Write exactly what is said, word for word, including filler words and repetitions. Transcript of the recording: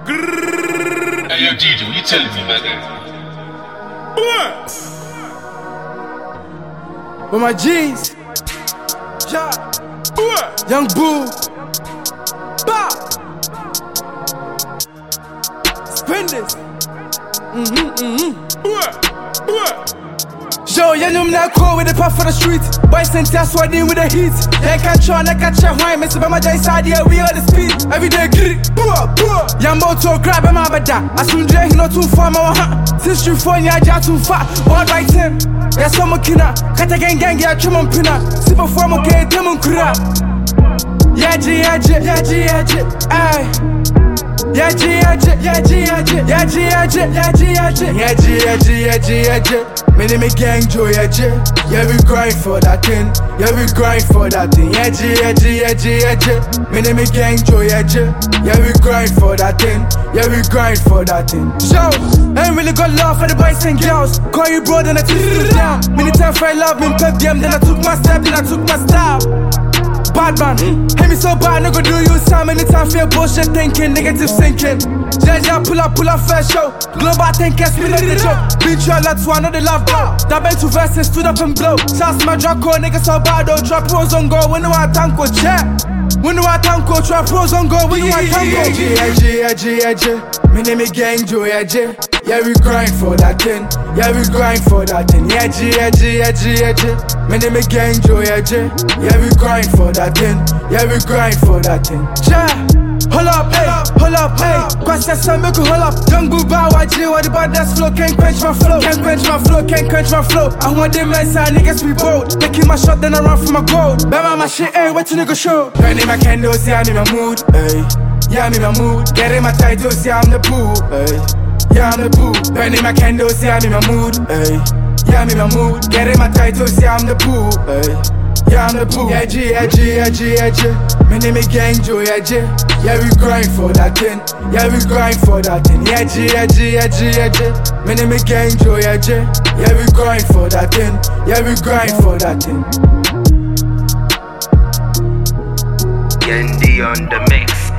Hey, yo, Gigi, what you telling me, man? What? With my G's. Yeah. What? Young Boo. Bah. Spend this. Mm-hmm, mm-hmm. What? What? Yo, you know me not cool with the puff for the streets. Boys sent us sweating with the heat. They can't try, they can't try. Why, Mister Bama Jai side here, we all the speed. Every day, get it. Bua, bua. Yambo to grab him out of that. I soon drink, he not too far, my huh. Since you phone, yeah, ja too far. One right him. Yeah, some kina. Kata gang gang, yeah, chum on pina. Super form, okay, demon kura. Yeah, G, yeah, G, yeah, G, yeah, G. Aye. Yeah, G, yeah, G, yeah, G, yeah, G. Yeah, G, yeah, G, yeah, G, yeah, G. Yeah, G, yeah, G, yeah, G, yeah, G. Me name me gang Joe, yeah, G. Yeah, we grind for that thing. Yeah, we grind for that thing. Yeah, G, yeah, G, yeah, G, yeah, G. Me name me gang Joe, yeah, G. Yeah, we grind for that thing. Yeah, we grind for that thing. So, ain't really got love for the boys and girls. Call you bro, then I took you down. Many times I love me, pep them, then I took my step, then I took my style. Bad man, mm. Hate me so bad, nigga do you some anytime feel bullshit thinking, negative thinking. Jaja pull up, pull up first show. Global thinkers, spin up the joke. Beat you a lot, so I know they love bro. That been two verses, stood up and blow. Shots my Draco, nigga so bad though. Trap pros on go, when do I tanko, check. When do I tanko, trap pros on go, when do I tanko. Yeah, G, yeah, G, yeah, G. Me name me gang Joe, yeah, G. Yeah, we grind for that thing. Yeah, we grind for that thing. Yeah, G, yeah, G, yeah, G, yeah, G. Me name me gang Joe, yeah, G. Yeah, we grind for that thing. Yeah, we grind for that thing. Yeah. Hold up, hey, hold up, hey. Question some make hold up. Young Boo bow, I G, what about that flow? Can't quench my flow, can't quench my flow, can't quench my flow. I want them inside, niggas be bold. They keep my shot, then I run for my gold. Bama my shit, hey, what you nigga show? Burning my candles, yeah, I'm in my mood, hey. Yeah, I'm in my mood. Getting my titles, yeah, I'm the boo, hey. Yeah, I'm the boo. Burning my candles, yeah, I'm in my mood, hey. Yeah, I'm in my mood. Getting my titles, yeah, I'm the boo, hey. Yeah, I'm the boo. Yeah, G, yeah, G, yeah, G, yeah, G. Me name me gang Joe, yeah, G. Yeah, we grind for that thing. Yeah, we grind for that thing. Yeah, G, yeah, G, yeah, G, yeah, G. Me name me gang Joe, yeah, G. Yeah, we grind for that thing. Yeah, we grind for that thing. Yendi on the mix.